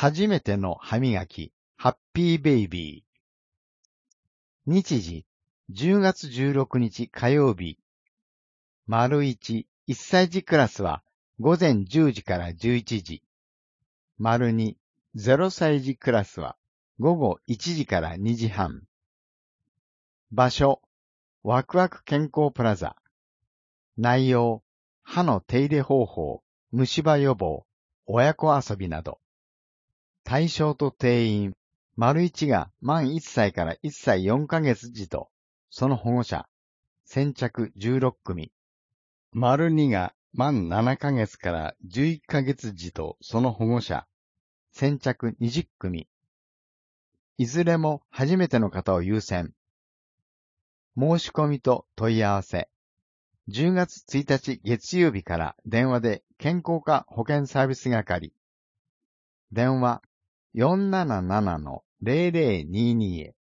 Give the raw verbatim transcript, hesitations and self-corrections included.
初めての歯磨き、ハッピーベイビー。日時、じゅうがつじゅうろくにち火曜日。丸一、いっさい児クラスは午前じゅうじからじゅういちじ。丸二、ぜろさい児クラスは午後いちじからにじはん。場所、ワクワク健康プラザ。内容、歯の手入れ方法、虫歯予防、親子遊びなど。対象と定員、丸一が満いっさいからいっさいよんかげつ児と、その保護者、先着じゅうろっくみ。丸二が満ななかげつからじゅういっかげつ児とその保護者、先着にじゅっくみ。いずれも初めての方を優先。申し込みと問い合わせ。じゅうがつついたち月曜日から電話で健康課保健サービス係。電話 よんなななのゼロゼロにに へ。